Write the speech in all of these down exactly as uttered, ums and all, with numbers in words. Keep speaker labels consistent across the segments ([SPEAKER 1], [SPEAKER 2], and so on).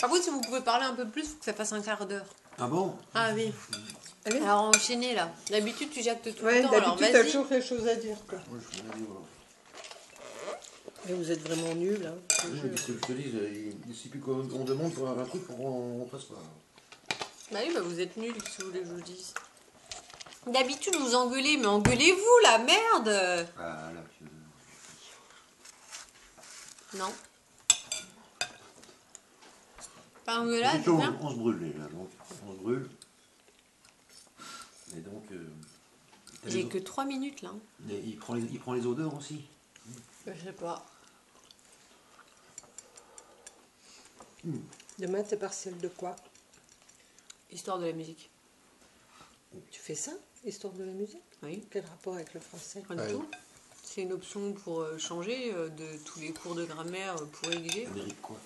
[SPEAKER 1] Par contre, si vous pouvez parler un peu plus, il faut que ça fasse un quart d'heure.
[SPEAKER 2] Ah bon?
[SPEAKER 1] Ah oui.
[SPEAKER 3] Allez.
[SPEAKER 1] Alors enchaînez là. D'habitude, tu jactes tout
[SPEAKER 3] Ouais,
[SPEAKER 1] le temps. Alors
[SPEAKER 3] d'habitude, t'as
[SPEAKER 1] vas-y.
[SPEAKER 3] toujours quelque chose à dire, quoi.
[SPEAKER 2] Ouais, je me dis, voilà.
[SPEAKER 3] Mais vous êtes vraiment nuls, hein.
[SPEAKER 2] Oui, mais ce que je te dis, il ne sait plus qu'on on demande pour un truc, on ne passe pas.
[SPEAKER 1] Bah oui, bah vous êtes nuls, si vous voulez que je vous dise. D'habitude, vous engueulez, mais engueulez-vous, la merde.
[SPEAKER 2] Ah là, tu...
[SPEAKER 1] Non. Pas engueulade,
[SPEAKER 2] Plutôt,
[SPEAKER 1] c'est bien.
[SPEAKER 2] on, on se brûle là, donc on se brûle. Et donc... Euh,
[SPEAKER 1] J'ai que trois minutes là. hein.
[SPEAKER 2] Et il, prend les, il prend les odeurs aussi.
[SPEAKER 1] Je sais pas.
[SPEAKER 2] Mmh.
[SPEAKER 3] Demain, t'es partiel de quoi?
[SPEAKER 1] Histoire de la musique.
[SPEAKER 3] Tu fais ça, histoire de la musique?
[SPEAKER 1] Oui.
[SPEAKER 3] Quel rapport avec le français?
[SPEAKER 1] Rien du
[SPEAKER 4] Ouais.
[SPEAKER 1] tout. C'est une option pour euh, changer euh, de tous les cours de grammaire euh, pour exiger.
[SPEAKER 2] Amérique quoi?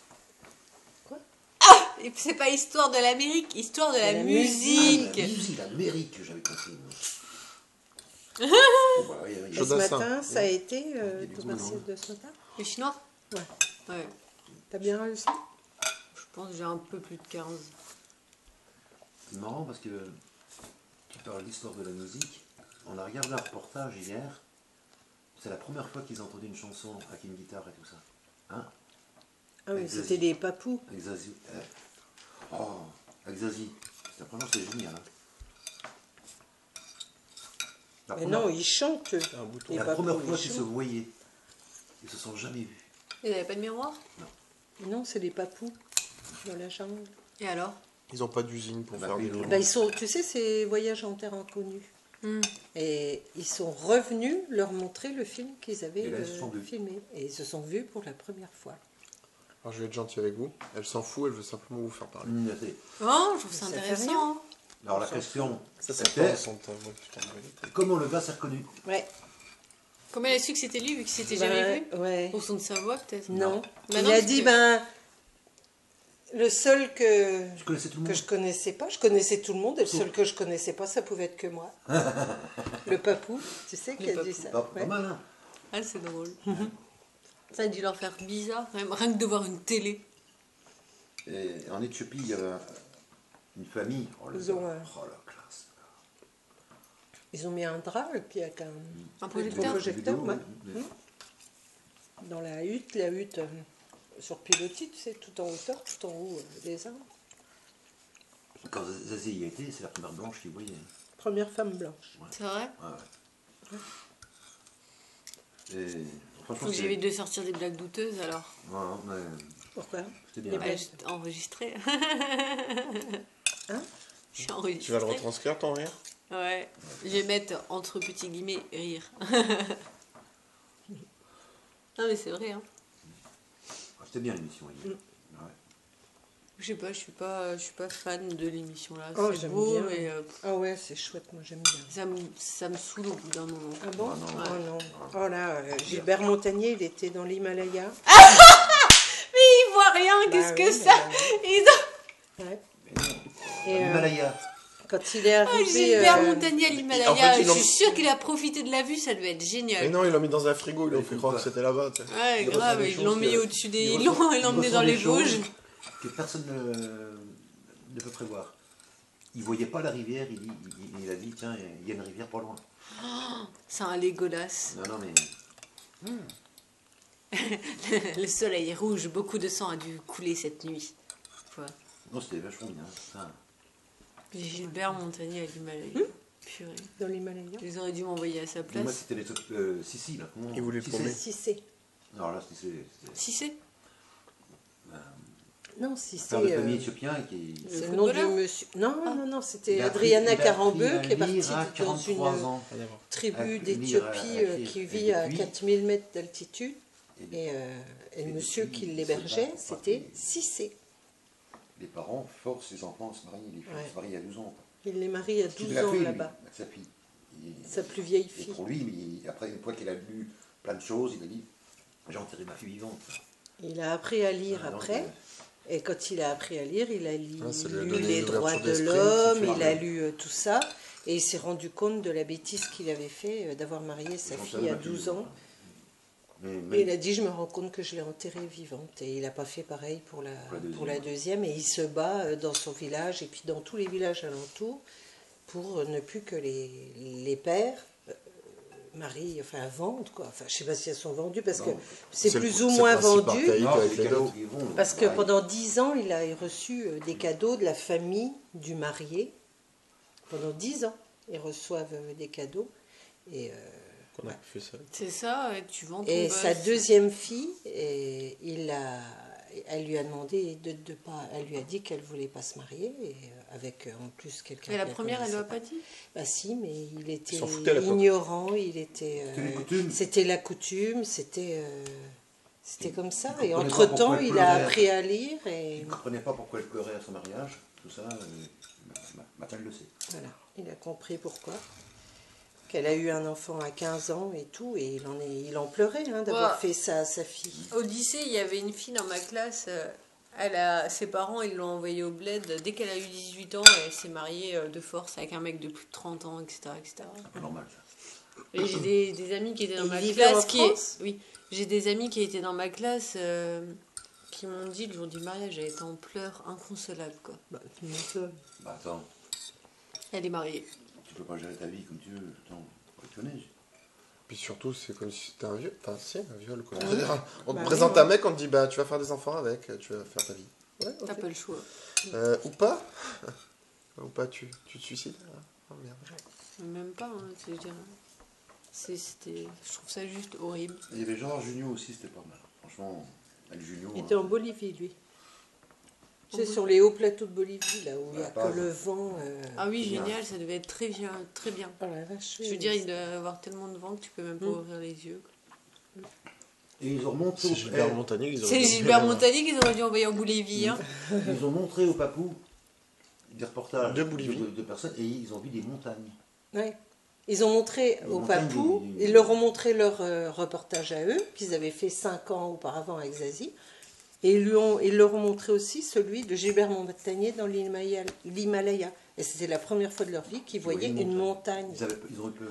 [SPEAKER 1] Et c'est pas histoire de l'Amérique, histoire de la,
[SPEAKER 3] la
[SPEAKER 1] musique.
[SPEAKER 2] Ah, la musique, l'Amérique, j'avais compris. Bon, bah, oui, oui.
[SPEAKER 3] Et ce
[SPEAKER 4] Chaudassin.
[SPEAKER 3] matin, ça a été euh,
[SPEAKER 2] Il y a des
[SPEAKER 3] ton
[SPEAKER 2] goûts,
[SPEAKER 3] partiel
[SPEAKER 2] non
[SPEAKER 3] de ce matin?
[SPEAKER 1] Les Chinois.
[SPEAKER 3] Ouais.
[SPEAKER 1] Ouais.
[SPEAKER 3] T'as bien réussi?
[SPEAKER 1] Je pense que j'ai un peu plus de quinze.
[SPEAKER 2] C'est marrant parce que tu parles d'histoire de la musique. On a regardé un reportage hier. C'est la première fois qu'ils ont entendu une chanson avec une guitare et tout ça. Hein?
[SPEAKER 3] Ah oui,
[SPEAKER 2] Avec
[SPEAKER 3] c'était
[SPEAKER 2] Zazie.
[SPEAKER 3] des papous.
[SPEAKER 2] Avec Zazie. Euh, Oh, avec Zazie. C'est la première fois, c'est génial. Hein? La
[SPEAKER 3] Mais
[SPEAKER 2] première,
[SPEAKER 3] non, ils chantent, eux.
[SPEAKER 4] C'est un bouton.
[SPEAKER 3] les
[SPEAKER 2] la
[SPEAKER 3] papous,
[SPEAKER 2] première
[SPEAKER 3] ils
[SPEAKER 2] fois qu'ils se
[SPEAKER 3] chantent.
[SPEAKER 2] voyaient. Ils se sont jamais vus.
[SPEAKER 1] Ils n'avaient pas de miroir.
[SPEAKER 3] Non, c'est des papous dans la jungle.
[SPEAKER 1] Et alors?
[SPEAKER 4] Ils n'ont pas d'usine pour
[SPEAKER 2] Bah,
[SPEAKER 4] faire
[SPEAKER 2] oui,
[SPEAKER 4] des
[SPEAKER 2] oui.
[SPEAKER 3] Bah, ils sont, tu sais, c'est Voyage en terre inconnue.
[SPEAKER 1] Hmm.
[SPEAKER 3] Et ils sont revenus leur montrer le film qu'ils avaient
[SPEAKER 2] Et là, ils se
[SPEAKER 3] euh,
[SPEAKER 2] sont vus.
[SPEAKER 3] filmé. Et ils se sont vus pour la première fois.
[SPEAKER 4] Alors je vais être gentil avec vous. Elle s'en fout, elle veut simplement vous faire parler.
[SPEAKER 2] Mmh, attendez.
[SPEAKER 1] Oh, je trouve ça
[SPEAKER 3] Ça fait
[SPEAKER 1] intéressant.
[SPEAKER 3] rien.
[SPEAKER 1] hein.
[SPEAKER 2] Alors la question,
[SPEAKER 4] Ça, c'est
[SPEAKER 2] c'était
[SPEAKER 4] pas son temps. Moi, putain, ouais.
[SPEAKER 2] comment le gars s'est reconnu?
[SPEAKER 3] Ouais.
[SPEAKER 1] Comment elle a su que c'était lui vu qu'il s'était
[SPEAKER 3] Bah,
[SPEAKER 1] jamais vu?
[SPEAKER 3] ouais.
[SPEAKER 1] Au son de sa voix peut-être.
[SPEAKER 3] Non.
[SPEAKER 1] Bah
[SPEAKER 3] Il
[SPEAKER 1] non,
[SPEAKER 3] a
[SPEAKER 1] parce
[SPEAKER 3] dit,
[SPEAKER 1] que-
[SPEAKER 3] ben, le seul que,
[SPEAKER 2] Je connaissais tout le
[SPEAKER 3] que
[SPEAKER 2] monde.
[SPEAKER 3] je connaissais pas, je connaissais tout le monde, et le seul que je connaissais pas, ça pouvait être que moi. Le papou, tu sais, qui
[SPEAKER 1] Le
[SPEAKER 3] a dit
[SPEAKER 1] papou.
[SPEAKER 3] ça.
[SPEAKER 2] Pas, pas
[SPEAKER 3] Ouais.
[SPEAKER 2] mal, hein?
[SPEAKER 1] Ah, c'est drôle. Ça a dû leur faire bizarre quand même, rien que de voir une télé.
[SPEAKER 2] Et en Éthiopie, il y avait une famille. Oh, le
[SPEAKER 3] Ils ont,
[SPEAKER 2] gars.
[SPEAKER 3] euh,
[SPEAKER 2] Oh, la classe.
[SPEAKER 3] Ils ont mis un drap, et puis avec un,
[SPEAKER 1] Un
[SPEAKER 3] un
[SPEAKER 1] projecteur.
[SPEAKER 3] projecteur,
[SPEAKER 2] Vidéo,
[SPEAKER 3] ouais.
[SPEAKER 2] ouais.
[SPEAKER 3] Dans la hutte, la hutte euh, sur pilotis, tu sais, tout en hauteur, tout en haut euh, des arbres.
[SPEAKER 2] Quand Zazie y a été, c'est la première blanche qu'il voyait.
[SPEAKER 3] Première femme blanche.
[SPEAKER 1] C'est vrai?
[SPEAKER 2] Ouais, ouais. Et franchement,
[SPEAKER 1] Faut que
[SPEAKER 2] c'est-
[SPEAKER 1] j'évite de sortir des blagues douteuses alors.
[SPEAKER 2] Ouais, mais
[SPEAKER 3] Pourquoi?
[SPEAKER 2] c'était
[SPEAKER 3] Les
[SPEAKER 2] bien.
[SPEAKER 1] Ouais, je- enregistré.
[SPEAKER 3] Hein?
[SPEAKER 1] Je suis enregistré.
[SPEAKER 4] Tu vas le retranscrire ton rire?
[SPEAKER 1] Ouais. Je vais mettre entre petits guillemets rire. Non mais c'est vrai hein.
[SPEAKER 2] Ah, c'était bien l'émission hier.
[SPEAKER 3] Mm.
[SPEAKER 2] Ouais.
[SPEAKER 1] Je sais pas, je suis pas, je suis pas fan de l'émission là.
[SPEAKER 3] Oh,
[SPEAKER 1] c'est
[SPEAKER 3] j'aime
[SPEAKER 1] beau,
[SPEAKER 3] bien.
[SPEAKER 1] mais euh,
[SPEAKER 3] Ah ouais, c'est chouette, moi j'aime bien.
[SPEAKER 1] ça me, ça me saoule au bout d'un moment.
[SPEAKER 3] Ah bon?
[SPEAKER 2] Ah non.
[SPEAKER 3] Oh non. Oh là, euh, Gilbert Montagnier, il était dans l'Himalaya.
[SPEAKER 1] Ils voient rien, qu'est-ce
[SPEAKER 3] Bah
[SPEAKER 1] que
[SPEAKER 3] oui,
[SPEAKER 1] ça
[SPEAKER 3] mais-
[SPEAKER 1] Ils ont...
[SPEAKER 3] Ouais.
[SPEAKER 2] Mais non.
[SPEAKER 3] Et, euh,
[SPEAKER 2] L'Himalaya.
[SPEAKER 3] quand il est
[SPEAKER 1] Ah,
[SPEAKER 3] arrivé...
[SPEAKER 1] Gilbert
[SPEAKER 3] euh,
[SPEAKER 1] Montagnier à l'Himalaya,
[SPEAKER 4] en fait, ils
[SPEAKER 1] je
[SPEAKER 4] l'ont-
[SPEAKER 1] suis sûre qu'il a profité de la vue, ça devait être
[SPEAKER 4] Mais
[SPEAKER 1] génial.
[SPEAKER 4] non, ils l'ont mis dans un frigo, ils l'ont
[SPEAKER 2] Ouais,
[SPEAKER 4] fait
[SPEAKER 2] faut
[SPEAKER 4] croire
[SPEAKER 2] pas.
[SPEAKER 4] que c'était là-bas. tu sais.
[SPEAKER 1] Ouais,
[SPEAKER 2] Il
[SPEAKER 1] grave,
[SPEAKER 2] ressent des
[SPEAKER 1] ils l'ont
[SPEAKER 2] choses
[SPEAKER 1] mis
[SPEAKER 2] que-
[SPEAKER 1] au-dessus des...
[SPEAKER 2] il
[SPEAKER 1] Ils l'ont
[SPEAKER 2] ressent-
[SPEAKER 1] ils l'ont
[SPEAKER 2] il
[SPEAKER 1] emmené
[SPEAKER 2] ressent
[SPEAKER 1] dans
[SPEAKER 2] des
[SPEAKER 1] les
[SPEAKER 2] choses
[SPEAKER 1] Vosges.
[SPEAKER 2] que personne ne, ne peut prévoir. Il ne voyait pas la rivière, il, dit- il, il a dit tiens, il y a une rivière pas loin.
[SPEAKER 1] C'est un Légolas.
[SPEAKER 2] Non, non, mais.
[SPEAKER 1] Le soleil est rouge, beaucoup de sang a dû couler cette nuit. Tu vois.
[SPEAKER 2] Non, c'était vachement bien. Ça.
[SPEAKER 1] Gilbert Montagnier à l'Himalaya. Purée.
[SPEAKER 3] dans l'Himalaya.
[SPEAKER 1] Ils auraient dû m'envoyer à sa
[SPEAKER 2] Mais moi,
[SPEAKER 1] place.
[SPEAKER 2] c'était les trucs. Euh, Sissi, là. Comment
[SPEAKER 4] Il voulait
[SPEAKER 2] Sissi.
[SPEAKER 4] paumer.
[SPEAKER 3] Si c'est.
[SPEAKER 2] Non, là, c'était. c'était-
[SPEAKER 1] Si c'est
[SPEAKER 3] Non, si
[SPEAKER 2] Un
[SPEAKER 3] c'est...
[SPEAKER 2] père de
[SPEAKER 3] euh,
[SPEAKER 2] famille éthiopien qui.
[SPEAKER 1] Le
[SPEAKER 3] c'est le nom du
[SPEAKER 1] footballeur
[SPEAKER 3] monsieur. Non,
[SPEAKER 1] Ah.
[SPEAKER 3] non, non, c'était
[SPEAKER 2] il a appris-
[SPEAKER 3] Adriana
[SPEAKER 2] il a appris
[SPEAKER 3] Carambeu
[SPEAKER 2] à
[SPEAKER 3] qui est partie
[SPEAKER 2] lire à
[SPEAKER 3] dans
[SPEAKER 2] quarante-trois
[SPEAKER 3] une
[SPEAKER 2] ans.
[SPEAKER 4] Rien à voir.
[SPEAKER 3] tribu
[SPEAKER 2] à lire,
[SPEAKER 3] d'Éthiopie
[SPEAKER 2] à
[SPEAKER 3] euh,
[SPEAKER 2] écrire.
[SPEAKER 3] qui
[SPEAKER 2] Et
[SPEAKER 3] vit à
[SPEAKER 2] depuis-
[SPEAKER 3] quatre mille mètres d'altitude.
[SPEAKER 2] Et depuis-
[SPEAKER 3] Et, euh, et le
[SPEAKER 2] et
[SPEAKER 3] monsieur
[SPEAKER 2] depuis,
[SPEAKER 3] qui
[SPEAKER 2] il
[SPEAKER 3] l'hébergeait,
[SPEAKER 2] se bat pour
[SPEAKER 3] c'était
[SPEAKER 2] pas
[SPEAKER 3] Cissé.
[SPEAKER 2] Les parents forcent les enfants à se marier. Les filles
[SPEAKER 3] Ouais.
[SPEAKER 2] se marient à douze ans.
[SPEAKER 3] Il les marie à
[SPEAKER 2] Il
[SPEAKER 3] douze
[SPEAKER 2] l'a
[SPEAKER 3] ans
[SPEAKER 2] fait, lui,
[SPEAKER 3] là-bas.
[SPEAKER 2] avec sa fille. Il-
[SPEAKER 3] Sa plus vieille
[SPEAKER 2] Et
[SPEAKER 3] fille.
[SPEAKER 2] pour lui, mais il- après, une fois qu'il a lu plein de choses, il a dit j'ai enterré ma fille vivante.
[SPEAKER 3] Il a appris à lire
[SPEAKER 2] Ah, donc,
[SPEAKER 3] après.
[SPEAKER 2] euh,
[SPEAKER 3] Et quand il a appris à lire, il a li-
[SPEAKER 4] Ah, ça lui a
[SPEAKER 3] lu
[SPEAKER 4] donné
[SPEAKER 3] les
[SPEAKER 4] une
[SPEAKER 3] droits
[SPEAKER 4] ouverture
[SPEAKER 3] de
[SPEAKER 4] d'esprit
[SPEAKER 3] l'homme,
[SPEAKER 2] qui fait
[SPEAKER 3] il a
[SPEAKER 2] rêver.
[SPEAKER 3] lu euh, tout ça. Et il s'est rendu compte de la bêtise qu'il avait fait euh, d'avoir marié sa
[SPEAKER 2] j'ai
[SPEAKER 3] fille
[SPEAKER 2] enterré
[SPEAKER 3] à
[SPEAKER 2] ma
[SPEAKER 3] douze
[SPEAKER 2] vivante.
[SPEAKER 3] ans.
[SPEAKER 2] Mais
[SPEAKER 3] Et
[SPEAKER 2] même-
[SPEAKER 3] il a dit, je me rends compte que je l'ai enterrée vivante. Et il n'a pas fait pareil pour la,
[SPEAKER 2] Pour la deuxième.
[SPEAKER 3] pour la deuxième. Et il se bat euh, dans son village et puis dans tous les villages alentours pour euh, ne plus que les, les pères euh, marient, enfin vendent quoi. Enfin, je sais pas si elles sont vendues parce que
[SPEAKER 2] Non.
[SPEAKER 3] c'est
[SPEAKER 4] C'est le-
[SPEAKER 3] plus ou
[SPEAKER 4] c'est
[SPEAKER 3] moins
[SPEAKER 4] le principe
[SPEAKER 3] vendu.
[SPEAKER 4] archaïque.
[SPEAKER 2] Non,
[SPEAKER 4] avec
[SPEAKER 2] c'est
[SPEAKER 4] les
[SPEAKER 2] les cadeaux
[SPEAKER 4] dots.
[SPEAKER 2] qui vont.
[SPEAKER 3] Parce que
[SPEAKER 2] pareil.
[SPEAKER 3] pendant dix ans, il a reçu euh, des cadeaux de la famille du marié. Pendant dix ans, ils reçoivent euh, des cadeaux. Et, euh,
[SPEAKER 4] Qu'on a fait ça.
[SPEAKER 1] C'est ça, et tu vends ton
[SPEAKER 3] et
[SPEAKER 1] buzz.
[SPEAKER 3] sa deuxième fille, et il a, elle lui a demandé de, de pas, elle lui a dit qu'elle voulait pas se marier et euh, avec euh, en plus quelqu'un.
[SPEAKER 1] Et la
[SPEAKER 3] qu'elle
[SPEAKER 1] première, elle lui
[SPEAKER 3] connaissait
[SPEAKER 1] a pas dit.
[SPEAKER 3] Bah si, mais il était
[SPEAKER 4] s'en foutait à l'époque.
[SPEAKER 3] ignorant, il était. euh,
[SPEAKER 2] C'était les coutumes.
[SPEAKER 3] C'était la coutume, c'était. euh, c'était comme ça.
[SPEAKER 2] Il
[SPEAKER 3] Et
[SPEAKER 2] comprenait pas
[SPEAKER 3] entre temps,
[SPEAKER 2] pourquoi elle
[SPEAKER 3] il a
[SPEAKER 2] pleurait.
[SPEAKER 3] appris à lire et
[SPEAKER 2] Il ne comprenait pas pourquoi elle pleurait à son mariage, tout ça. et ma- Maintenant, elle le sait.
[SPEAKER 3] voilà, il a compris pourquoi. Qu'elle a eu un enfant à quinze ans et tout, et il en, est, il en pleurait hein, d'avoir
[SPEAKER 1] Ouais.
[SPEAKER 3] fait ça à sa fille.
[SPEAKER 1] Au lycée, il y avait une fille dans ma classe. euh, Elle a, ses parents, ils l'ont envoyée au bled. Dès qu'elle a eu dix-huit ans, elle s'est mariée euh, de force avec un mec de plus de trente ans, et cetera et cetera.
[SPEAKER 2] C'est pas normal, ça.
[SPEAKER 1] Et j'ai des, des amis qui étaient dans
[SPEAKER 3] Et
[SPEAKER 1] ma
[SPEAKER 3] il vivait
[SPEAKER 1] classe.
[SPEAKER 3] en
[SPEAKER 1] qui
[SPEAKER 3] France
[SPEAKER 1] Oui, j'ai des amis qui étaient dans ma classe euh, qui m'ont dit le jour du mariage, elle était en pleurs inconsolables, quoi.
[SPEAKER 3] Bah, tu m'étonnes.
[SPEAKER 2] Bah attends,
[SPEAKER 1] Elle est mariée.
[SPEAKER 2] tu peux pas gérer ta vie comme tu veux. Attends, faut être honnête.
[SPEAKER 4] Puis surtout, c'est comme si c'était un viol. Enfin, si, un viol, quoi.
[SPEAKER 3] Ouais.
[SPEAKER 4] C'est-à-dire, on te
[SPEAKER 3] Bah
[SPEAKER 4] présente
[SPEAKER 3] oui, ouais.
[SPEAKER 4] un mec, on te dit, bah, tu vas faire des enfants avec, tu vas faire ta vie. Ouais, ok.
[SPEAKER 1] T'as pas le choix.
[SPEAKER 4] Euh, ou pas Ou pas, tu, tu te suicides ah, oh, merde.
[SPEAKER 1] Même pas, hein, c'est je dirais. C'est- c'était, je trouve ça juste horrible.
[SPEAKER 2] Il y avait Gérard Jugnot aussi, c'était pas mal. Franchement, avec Jugnot.
[SPEAKER 3] Il était
[SPEAKER 2] hein.
[SPEAKER 3] en Bolivie, lui.
[SPEAKER 1] En
[SPEAKER 3] C'est
[SPEAKER 1] Bol-
[SPEAKER 3] sur les hauts plateaux de Bolivie, là où il n'y a
[SPEAKER 2] Ah,
[SPEAKER 3] que le vent. euh,
[SPEAKER 1] Ah oui,
[SPEAKER 2] Génial.
[SPEAKER 1] génial, ça devait être très bien, très bien.
[SPEAKER 3] Oh la vache.
[SPEAKER 1] Je veux dire, il doit y avoir tellement de vent que tu peux même pas
[SPEAKER 3] Mm.
[SPEAKER 1] ouvrir les yeux.
[SPEAKER 2] Et ils ont remonté
[SPEAKER 4] C'est
[SPEAKER 2] au,
[SPEAKER 4] Gilbert
[SPEAKER 2] eh,
[SPEAKER 4] Montagnier qu'ils
[SPEAKER 1] C'est
[SPEAKER 4] auraient
[SPEAKER 1] Gilbert
[SPEAKER 4] dû-
[SPEAKER 1] Montagnier qu'ils auraient dû envoyer en Bolivie. Hein.
[SPEAKER 2] ils ont montré au Papou des reportages
[SPEAKER 4] De Bolivie.
[SPEAKER 2] de, de personnes et ils ont vu des montagnes.
[SPEAKER 3] Ouais. Ils ont montré
[SPEAKER 2] Les
[SPEAKER 3] au
[SPEAKER 2] montagnes
[SPEAKER 3] Papou,
[SPEAKER 2] du- du-
[SPEAKER 3] ils leur ont montré leur euh, reportage à eux, qu'ils avaient fait cinq ans auparavant avec Zazie. Et ils, lui ont, ils leur ont montré aussi celui de Gilbert Montagnier dans l'Himalaya. l'Himalaya. Et c'était la première fois de leur vie qu'ils voyaient
[SPEAKER 2] voyaient une
[SPEAKER 3] une montagne.
[SPEAKER 2] Ils, avaient, ils ont eu peur.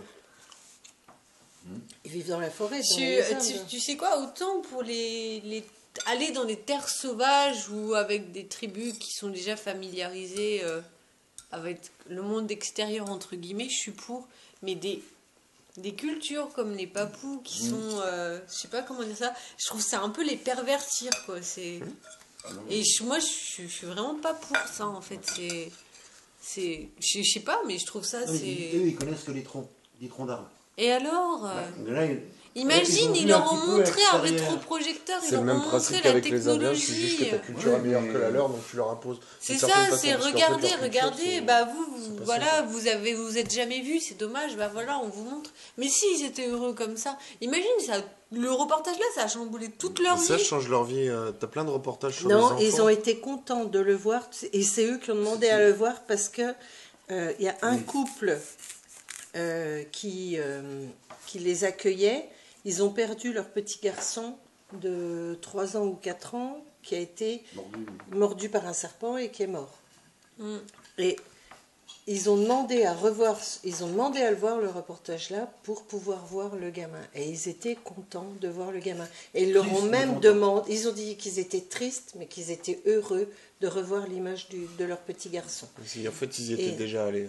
[SPEAKER 3] Ils vivent dans la forêt. Dans
[SPEAKER 1] Tu,
[SPEAKER 3] les Andes.
[SPEAKER 1] tu, tu sais quoi, autant pour les, les aller dans des terres sauvages ou avec des tribus qui sont déjà familiarisées euh, avec le monde extérieur entre guillemets, je suis pour. Mais des des cultures comme les Papous qui
[SPEAKER 2] Mm.
[SPEAKER 1] sont, euh, je sais pas comment dire ça, je trouve que c'est un peu les pervertir quoi. C'est
[SPEAKER 2] Ah non,
[SPEAKER 1] et je- moi je, suis- je suis vraiment pas pour ça en fait. C'est c'est je je sais pas, mais je trouve ça
[SPEAKER 2] non, mais ils-
[SPEAKER 1] c'est.
[SPEAKER 2] eux, ils connaissent que les troncs, les troncs d'arbres.
[SPEAKER 1] Et alors, euh,
[SPEAKER 2] Bah, là, ils-
[SPEAKER 1] imagine,
[SPEAKER 2] ils ont
[SPEAKER 1] ils
[SPEAKER 2] vu
[SPEAKER 1] leur
[SPEAKER 2] un
[SPEAKER 1] ont
[SPEAKER 2] petit peu
[SPEAKER 1] montré un
[SPEAKER 2] l'extérieur.
[SPEAKER 1] rétroprojecteur, ils
[SPEAKER 4] C'est
[SPEAKER 1] leur
[SPEAKER 4] le
[SPEAKER 1] ont
[SPEAKER 4] même
[SPEAKER 1] montré
[SPEAKER 4] principe
[SPEAKER 1] la
[SPEAKER 4] qu'avec les Indiens, c'est juste que ta
[SPEAKER 1] technologie.
[SPEAKER 4] culture est meilleure
[SPEAKER 2] mais-
[SPEAKER 4] que la leur, donc tu leur imposes.
[SPEAKER 1] C'est
[SPEAKER 4] une
[SPEAKER 1] ça,
[SPEAKER 4] certaine façon,
[SPEAKER 1] c'est
[SPEAKER 4] parce qu'en fait,
[SPEAKER 1] regardez,
[SPEAKER 4] leur culture,
[SPEAKER 1] regardez,
[SPEAKER 4] c'est-
[SPEAKER 1] bah vous, vous
[SPEAKER 4] c'est pas
[SPEAKER 1] voilà,
[SPEAKER 4] ça.
[SPEAKER 1] vous avez, vous êtes jamais vus, c'est dommage, bah voilà, on vous montre. Mais si ils étaient heureux comme ça, imagine ça, le reportage là, ça a chamboulé toute leur
[SPEAKER 4] Ça
[SPEAKER 1] vie.
[SPEAKER 4] change leur vie. euh, T'as plein de reportages sur
[SPEAKER 3] Non,
[SPEAKER 4] les enfants.
[SPEAKER 3] ils ont été contents de le voir. Et c'est eux qui ont demandé à le voir parce que euh, il y a un
[SPEAKER 2] Oui.
[SPEAKER 3] couple euh, qui, euh, qui les accueillait. Ils ont perdu leur petit garçon de trois ans ou quatre ans qui a été
[SPEAKER 2] mordu.
[SPEAKER 3] mordu par un serpent et qui est mort.
[SPEAKER 1] Mm.
[SPEAKER 3] Et ils ont demandé à revoir, ils ont demandé à le voir le reportage là pour pouvoir voir le gamin. Et ils étaient contents de voir le gamin. Et ils leur
[SPEAKER 2] Tristes,
[SPEAKER 3] ont
[SPEAKER 2] mais
[SPEAKER 3] même
[SPEAKER 2] contents.
[SPEAKER 3] demandé, ils ont dit qu'ils étaient tristes, mais qu'ils étaient heureux de revoir l'image du- de leur petit garçon.
[SPEAKER 4] Si, en fait, ils y étaient
[SPEAKER 3] Et-
[SPEAKER 4] déjà allés.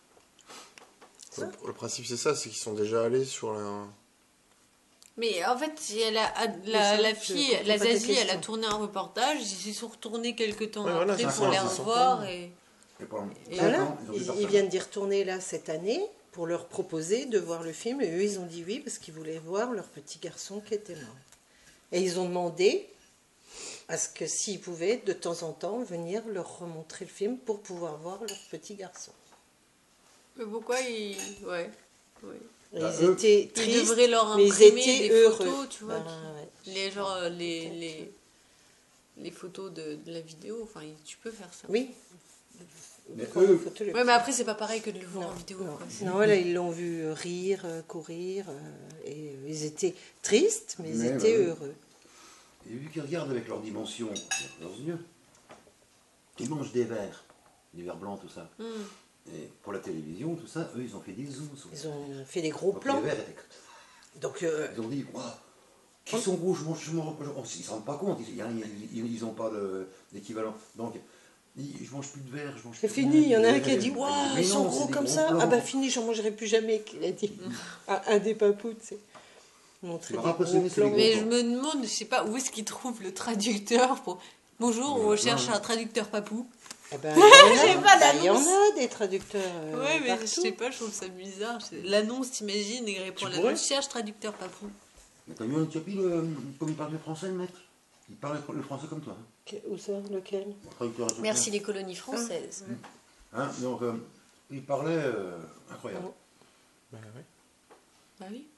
[SPEAKER 3] Ça
[SPEAKER 4] Le, le principe, c'est ça, c'est qu'ils sont déjà allés sur la.
[SPEAKER 1] Mais en fait, si elle a, a-
[SPEAKER 3] Mais
[SPEAKER 1] la,
[SPEAKER 3] ça,
[SPEAKER 1] la
[SPEAKER 3] je
[SPEAKER 1] fille,
[SPEAKER 3] comprends
[SPEAKER 1] la
[SPEAKER 3] pas ta
[SPEAKER 1] Zazie, elle a
[SPEAKER 3] question.
[SPEAKER 1] tourné un reportage, ils s'y sont retournés quelques temps
[SPEAKER 4] Ouais, voilà,
[SPEAKER 1] après
[SPEAKER 2] c'est
[SPEAKER 1] pour
[SPEAKER 2] ça,
[SPEAKER 1] les
[SPEAKER 2] ils sont
[SPEAKER 1] revoir.
[SPEAKER 4] connus.
[SPEAKER 1] Et...
[SPEAKER 2] Et pendant
[SPEAKER 1] Et
[SPEAKER 2] cinq
[SPEAKER 3] Voilà,
[SPEAKER 2] ans, ils ont vu
[SPEAKER 3] ils, ils
[SPEAKER 2] personne.
[SPEAKER 3] viennent d'y retourner là cette année pour leur proposer de voir le film. Et eux, ils ont dit oui parce qu'ils voulaient voir leur petit garçon qui était mort. Et ils ont demandé à ce que s'ils pouvaient, de temps en temps, venir leur remontrer le film pour pouvoir voir leur petit garçon.
[SPEAKER 1] Mais pourquoi ils. Ouais. ouais.
[SPEAKER 3] Et
[SPEAKER 2] Bah,
[SPEAKER 3] ils
[SPEAKER 2] eux,
[SPEAKER 3] étaient
[SPEAKER 1] Ils
[SPEAKER 3] tristes,
[SPEAKER 1] devraient leur
[SPEAKER 3] mais ils
[SPEAKER 1] imprimer
[SPEAKER 3] étaient
[SPEAKER 1] des
[SPEAKER 3] heureux.
[SPEAKER 1] photos, tu vois.
[SPEAKER 3] Bah,
[SPEAKER 1] qui-
[SPEAKER 3] ouais.
[SPEAKER 1] Les, genre, euh, les, les, les photos de, de la vidéo, enfin, tu peux faire ça.
[SPEAKER 3] Oui.
[SPEAKER 2] Mais
[SPEAKER 3] Prendre
[SPEAKER 2] eux-
[SPEAKER 3] une photo, le
[SPEAKER 1] Ouais, mais après, c'est pas pareil que de le voir
[SPEAKER 3] Non,
[SPEAKER 1] en vidéo.
[SPEAKER 3] non.
[SPEAKER 1] quoi. C'est-
[SPEAKER 3] Non, là, ils l'ont vu rire, euh, courir, euh, et euh, ils étaient tristes, mais ils
[SPEAKER 2] Mais,
[SPEAKER 3] étaient
[SPEAKER 2] bah oui.
[SPEAKER 3] heureux.
[SPEAKER 2] Et vu qu'ils regardent avec leur dimension, leurs yeux, ils mangent des verres, des verres blancs, tout ça.
[SPEAKER 1] Hmm.
[SPEAKER 2] Et pour la télévision, tout ça, eux, ils ont fait des zooms. sur-
[SPEAKER 3] Ils ont fait des gros
[SPEAKER 2] Donc
[SPEAKER 3] plans.
[SPEAKER 2] les verres étaient...
[SPEAKER 3] Donc, euh,
[SPEAKER 2] Ils ont dit, waouh, qui sont rouges, je mange, je mange, ils ne se rendent pas compte, ils n'ont pas d'équivalent. Donc, je mange plus de verre, je mange
[SPEAKER 3] C'est
[SPEAKER 2] plus
[SPEAKER 3] fini, il y en a un
[SPEAKER 2] de-
[SPEAKER 3] qui a dit « Waouh,
[SPEAKER 2] Mais
[SPEAKER 3] ils sont
[SPEAKER 2] non,
[SPEAKER 3] gros
[SPEAKER 2] c'est des
[SPEAKER 3] comme
[SPEAKER 2] gros
[SPEAKER 3] ça.
[SPEAKER 2] blancs.
[SPEAKER 3] Ah bah fini, j'en mangerai plus jamais », qu'il a dit. un, un des papous, tu sais. Montrer
[SPEAKER 2] C'est
[SPEAKER 3] des
[SPEAKER 2] vraiment impressionnant,
[SPEAKER 3] gros
[SPEAKER 2] c'est les
[SPEAKER 3] plans.
[SPEAKER 1] Mais je me demande, je sais pas, où est-ce qu'ils trouvent le traducteur pour... Bonjour, on recherche un traducteur papou.
[SPEAKER 3] Eh ben, il y en a,
[SPEAKER 1] J'ai pas
[SPEAKER 3] bah, il y en
[SPEAKER 1] d'annonce.
[SPEAKER 3] a des traducteurs euh,
[SPEAKER 1] Ouais, mais je
[SPEAKER 3] partout.
[SPEAKER 1] sais pas, je trouve ça bizarre. Je- L'annonce, t'imagines, il répond
[SPEAKER 2] Tu
[SPEAKER 1] à
[SPEAKER 2] pourrais
[SPEAKER 1] l'annonce, cherche traducteur papou.
[SPEAKER 2] Mais t'as vu en Éthiopie, le- comme il parle le français, le mec? Il parle le français comme toi. Hein.
[SPEAKER 3] Que- Où ça, lequel?
[SPEAKER 2] Le traducteur éthiopien.
[SPEAKER 1] Merci les colonies françaises.
[SPEAKER 2] Hein, donc, euh, il parlait euh, incroyable.
[SPEAKER 4] Bah oui.
[SPEAKER 1] Bah oui.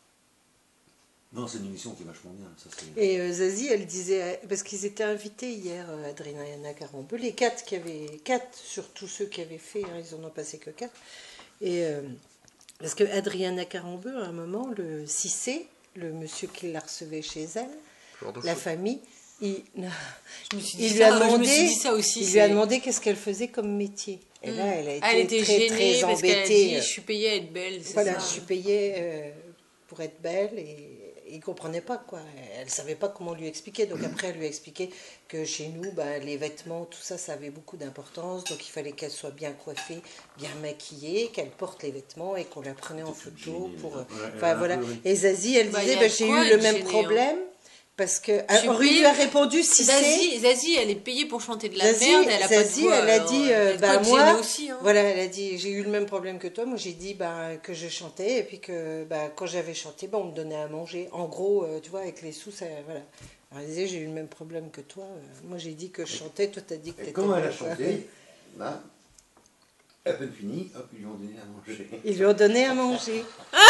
[SPEAKER 2] Non, c'est une émission qui est vachement bien. Ça, c'est...
[SPEAKER 3] Et euh, Zazie, elle disait, parce qu'ils étaient invités hier, euh, Adriana Carambeu, les quatre qui avaient, quatre sur tous ceux qui avaient fait, hein, ils en ont passé que quatre. Et euh, parce que Adriana Carambeu, à un moment, le Cissé, le monsieur qui la recevait chez elle,
[SPEAKER 4] Genre de
[SPEAKER 3] la
[SPEAKER 4] foot.
[SPEAKER 3] famille, il,
[SPEAKER 1] Je me suis dit
[SPEAKER 3] il lui
[SPEAKER 1] ça,
[SPEAKER 3] a
[SPEAKER 1] je me
[SPEAKER 3] demandé,
[SPEAKER 1] suis dit ça aussi.
[SPEAKER 3] il lui a
[SPEAKER 1] c'est-
[SPEAKER 3] demandé qu'est-ce qu'elle faisait comme métier. Et là, elle a été,
[SPEAKER 1] Elle était
[SPEAKER 3] très,
[SPEAKER 1] gênée
[SPEAKER 3] très
[SPEAKER 1] parce qu'elle a
[SPEAKER 3] embêtée.
[SPEAKER 1] dit, je suis payée à être belle, c'est
[SPEAKER 3] Voilà,
[SPEAKER 1] ça.
[SPEAKER 3] je suis payée euh, pour être belle et il ne comprenait pas quoi. Elle ne savait pas comment lui expliquer. Donc après, elle lui a expliqué que chez nous, bah, les vêtements, tout ça, ça avait beaucoup d'importance. Donc il fallait qu'elle soit bien coiffée, bien maquillée, qu'elle porte les vêtements et qu'on la prenait en photo.
[SPEAKER 2] gênée,
[SPEAKER 3] Pour,
[SPEAKER 2] ouais,
[SPEAKER 3] euh,
[SPEAKER 2] elle
[SPEAKER 3] enfin,
[SPEAKER 2] a un
[SPEAKER 3] voilà.
[SPEAKER 2] peu, oui.
[SPEAKER 3] Et Zazie, elle
[SPEAKER 1] Bah,
[SPEAKER 3] disait,
[SPEAKER 1] y a
[SPEAKER 3] bah,
[SPEAKER 1] de
[SPEAKER 3] j'ai
[SPEAKER 1] quoi
[SPEAKER 3] eu le
[SPEAKER 1] être
[SPEAKER 3] même
[SPEAKER 1] gênée,
[SPEAKER 3] problème. Parce que
[SPEAKER 1] Je suis
[SPEAKER 3] Henri lui
[SPEAKER 1] payée-
[SPEAKER 3] a répondu si c'est.
[SPEAKER 1] Zazie, Zazie, elle est payée pour chanter de la
[SPEAKER 3] Zazie,
[SPEAKER 1] merde, elle a
[SPEAKER 3] Zazie,
[SPEAKER 1] pas de voix.
[SPEAKER 3] elle a
[SPEAKER 1] alors,
[SPEAKER 3] dit,
[SPEAKER 1] elle a
[SPEAKER 3] euh,
[SPEAKER 1] de quoi
[SPEAKER 3] bah
[SPEAKER 1] être
[SPEAKER 3] moi,
[SPEAKER 1] gênée aussi, hein.
[SPEAKER 3] voilà, elle a dit, j'ai eu le même problème que toi. Moi, j'ai dit bah, que je chantais et puis que bah, quand j'avais chanté, bah, on me donnait à manger. En gros, euh, tu vois, avec les sous, ça, voilà. Alors, elle disait, j'ai eu le même problème que toi. Euh, Moi, j'ai dit que je chantais, toi, t'as dit que
[SPEAKER 2] Et
[SPEAKER 3] t'étais.
[SPEAKER 2] comment elle a
[SPEAKER 3] belle, quoi.
[SPEAKER 2] chanté, bah, à peine fini, hop, ils lui ont donné à manger.
[SPEAKER 3] Ils lui ont donné à manger.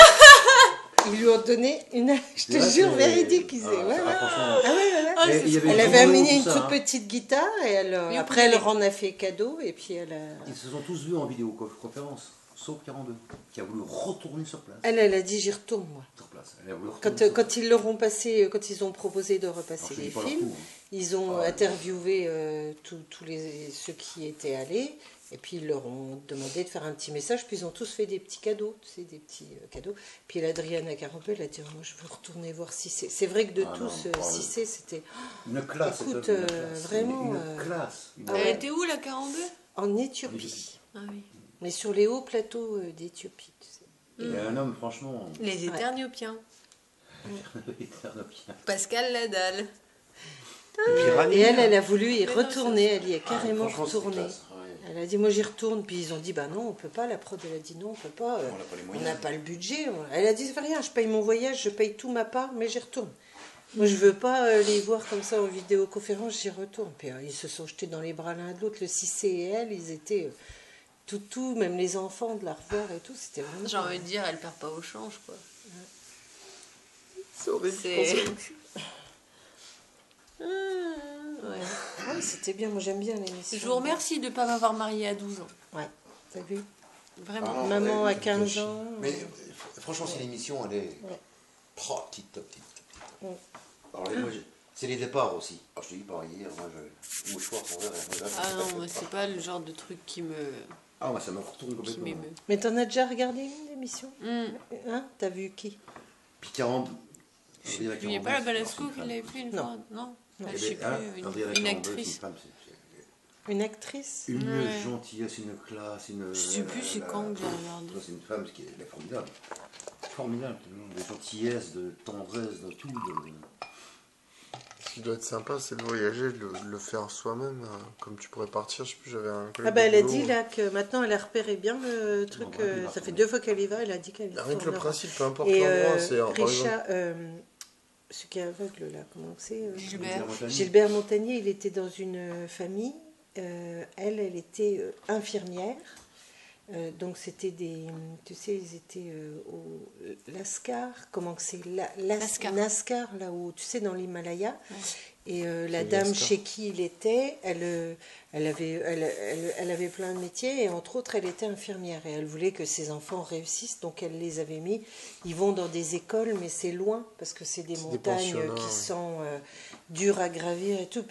[SPEAKER 3] Ils lui ont donné une. Je te
[SPEAKER 2] Là,
[SPEAKER 3] jure,
[SPEAKER 2] c'est-
[SPEAKER 3] véridique, ils
[SPEAKER 2] Ah,
[SPEAKER 3] disaient.
[SPEAKER 2] ça,
[SPEAKER 3] ouais, ouais.
[SPEAKER 2] franchement,
[SPEAKER 3] Ah ouais, voilà.
[SPEAKER 1] Ah,
[SPEAKER 2] Et
[SPEAKER 1] c'est
[SPEAKER 2] il y avait
[SPEAKER 3] Elle
[SPEAKER 2] des
[SPEAKER 3] avait
[SPEAKER 2] journaux,
[SPEAKER 3] amené
[SPEAKER 2] tout
[SPEAKER 3] une
[SPEAKER 2] ça,
[SPEAKER 3] toute
[SPEAKER 2] hein.
[SPEAKER 3] petite guitare et elle, euh,
[SPEAKER 1] Oui,
[SPEAKER 3] après elle
[SPEAKER 1] oui.
[SPEAKER 3] en a fait cadeau et puis elle a.
[SPEAKER 2] Ils se sont tous vus en vidéoconférence, sauf quarante-deux, qui a voulu retourner sur place.
[SPEAKER 3] Elle, elle a dit j'y retourne moi.
[SPEAKER 2] Sur place. Elle a voulu
[SPEAKER 3] Quand,
[SPEAKER 2] retourner
[SPEAKER 3] euh,
[SPEAKER 2] sur
[SPEAKER 3] quand
[SPEAKER 2] place.
[SPEAKER 3] ils leur ont passé, quand ils ont proposé de
[SPEAKER 2] Alors,
[SPEAKER 3] repasser
[SPEAKER 2] je
[SPEAKER 3] les
[SPEAKER 2] dis pas leur
[SPEAKER 3] films,
[SPEAKER 2] tout, hein.
[SPEAKER 3] ils ont
[SPEAKER 2] Ah,
[SPEAKER 3] interviewé euh, tous tous les ceux qui étaient allés et puis ils leur ont demandé de faire un petit message. Puis ils ont tous fait des petits cadeaux, tu sais, des petits euh, cadeaux. Puis l'Adriana Carambeu, elle a dit oh, moi je veux retourner voir Cissé. C'est vrai que de
[SPEAKER 2] Ah,
[SPEAKER 3] tous,
[SPEAKER 2] non,
[SPEAKER 3] euh,
[SPEAKER 2] oh,
[SPEAKER 3] Cissé c'était
[SPEAKER 2] Une classe,
[SPEAKER 3] Écoute,
[SPEAKER 2] cette œuvre, une
[SPEAKER 3] euh,
[SPEAKER 2] classe.
[SPEAKER 3] vraiment,
[SPEAKER 2] Une,
[SPEAKER 3] euh,
[SPEAKER 2] classe. Une-
[SPEAKER 3] ah
[SPEAKER 1] Elle
[SPEAKER 3] ouais.
[SPEAKER 1] était où la quarante-deux
[SPEAKER 3] en Éthiopie,
[SPEAKER 1] Ah oui.
[SPEAKER 3] mais sur les hauts plateaux euh, d'Éthiopie. Tu sais.
[SPEAKER 2] Il y a un homme, franchement,
[SPEAKER 1] Les Éterniopiens.
[SPEAKER 2] éternopien.
[SPEAKER 1] Pascal Ladal.
[SPEAKER 3] Et elle, elle a voulu y
[SPEAKER 1] Mais non,
[SPEAKER 3] retourner. Elle y est carrément
[SPEAKER 2] franchement, c'est
[SPEAKER 3] retournée.
[SPEAKER 2] classe, ouais.
[SPEAKER 3] Elle a dit, moi j'y retourne. Puis ils ont dit, bah non, on peut pas. La prod, elle a dit, non, on peut pas. euh,
[SPEAKER 2] On n'a pas les
[SPEAKER 3] On
[SPEAKER 2] moyens.
[SPEAKER 3] n'a pas le budget. Elle a dit, ça fait rien, je paye mon voyage, je paye tout ma part, mais j'y retourne. Moi, je veux pas euh, les voir comme ça en vidéoconférence, j'y retourne. Puis euh, ils se sont jetés dans les bras l'un de l'autre. Le Cissé et elle, ils étaient euh, tout, tout, même les enfants de la revoir et tout. C'était vraiment.
[SPEAKER 1] J'ai envie de dire, elle perd pas au change, quoi.
[SPEAKER 4] C'est horrible.
[SPEAKER 1] C'est-
[SPEAKER 4] je pense.
[SPEAKER 1] Ah, ouais.
[SPEAKER 3] Ah oui, c'était bien, moi j'aime bien l'émission.
[SPEAKER 1] Je vous remercie de ne pas m'avoir mariée à douze ans.
[SPEAKER 3] Ouais, t'as vu
[SPEAKER 1] Vraiment.
[SPEAKER 2] Ah,
[SPEAKER 3] Maman
[SPEAKER 2] ouais,
[SPEAKER 3] à quinze
[SPEAKER 2] je-
[SPEAKER 3] ans.
[SPEAKER 2] Mais euh, franchement, c'est l'émission, elle est.
[SPEAKER 3] Ouais.
[SPEAKER 2] Oh, petite, petite, petite.
[SPEAKER 3] Ouais.
[SPEAKER 2] Alors, moi, je- c'est les départs aussi. Alors, je te dis pas hier, moi, je. Ou je crois qu'on verra.
[SPEAKER 1] Ah non, moi, c'est pas le genre de truc qui me
[SPEAKER 2] Ah, moi, ça m'a retourné
[SPEAKER 1] qui
[SPEAKER 2] complètement.
[SPEAKER 1] m'émeut.
[SPEAKER 3] Mais t'en as déjà regardé une émission
[SPEAKER 1] Hmm.
[SPEAKER 3] Hein T'as vu qui
[SPEAKER 2] Puis quarante.
[SPEAKER 1] Il n'y a pas la Balasco qui l'avait fait une
[SPEAKER 3] Non.
[SPEAKER 1] fois Non,
[SPEAKER 3] Non.
[SPEAKER 1] Ah,
[SPEAKER 2] Eh
[SPEAKER 1] je sais
[SPEAKER 2] ben, hein,
[SPEAKER 1] plus,
[SPEAKER 2] Andrea
[SPEAKER 1] une, une
[SPEAKER 2] Lacambeu, c'est
[SPEAKER 1] actrice.
[SPEAKER 2] une femme, c'est- c'est-
[SPEAKER 3] Une actrice
[SPEAKER 2] Une
[SPEAKER 1] Ouais.
[SPEAKER 2] gentillesse, une classe, une.
[SPEAKER 1] Je sais plus c'est
[SPEAKER 2] la-
[SPEAKER 1] quand que j'ai
[SPEAKER 2] la-
[SPEAKER 1] regardé.
[SPEAKER 2] C'est une femme qui est, elle est formidable. Formidable, de gentillesse, de tendresse, de tout. de-
[SPEAKER 4] Ce qui doit être sympa, c'est de voyager, de le, de le faire soi-même. hein. Comme tu pourrais partir, je sais plus, j'avais un collègue
[SPEAKER 3] Ah bah elle
[SPEAKER 4] de
[SPEAKER 3] a
[SPEAKER 4] boulot,
[SPEAKER 3] dit là que maintenant elle a repéré bien le truc.
[SPEAKER 2] Bon, bah,
[SPEAKER 3] euh,
[SPEAKER 2] il va
[SPEAKER 3] ça fait
[SPEAKER 2] retourner.
[SPEAKER 3] deux fois qu'elle y va, elle a dit qu'elle y
[SPEAKER 4] Rien que le
[SPEAKER 3] retournera.
[SPEAKER 4] principe, peu importe
[SPEAKER 3] Et
[SPEAKER 4] l'endroit,
[SPEAKER 3] euh,
[SPEAKER 4] c'est par exemple.
[SPEAKER 3] Richard, euh, ce qui est aveugle là, comment c'est euh,
[SPEAKER 1] Gilbert.
[SPEAKER 3] Gilbert Montagnier, il était dans une euh, famille. euh, elle, elle était euh, infirmière. Euh, donc c'était des, tu sais, ils étaient euh, au Lascar, comment que c'est, la, Las-
[SPEAKER 1] Lascar.
[SPEAKER 3] Nascar, là où, tu sais, dans l'Himalaya.
[SPEAKER 1] Ouais.
[SPEAKER 3] Et euh, la
[SPEAKER 4] C'est
[SPEAKER 3] dame
[SPEAKER 4] Lascar.
[SPEAKER 3] chez qui il était, elle, euh, elle, avait, elle, elle, elle avait plein de métiers et entre autres, elle était infirmière. Et elle voulait que ses enfants réussissent, donc elle les avait mis. Ils vont dans des écoles, mais c'est loin parce que c'est des
[SPEAKER 4] C'est des
[SPEAKER 3] montagnes
[SPEAKER 4] pensionnats,
[SPEAKER 3] qui
[SPEAKER 4] ouais.
[SPEAKER 3] sont euh, dures à gravir et tout.